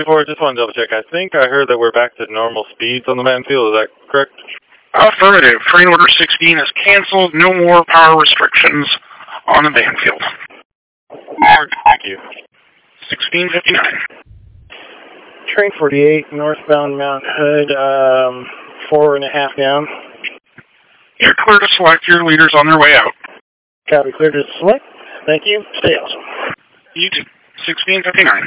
44, just want to double check. I think I heard that we're back to normal speeds on the Banfield. Is that correct? Affirmative. Train order 16 is canceled. No more power restrictions on the Banfield. Mark, thank you. 1659. Train 48, northbound Mount Hood, 4.5 down. You're clear to select. Your leaders on their way out. Copy, clear to select. Thank you. Stay awesome. You too. 1659.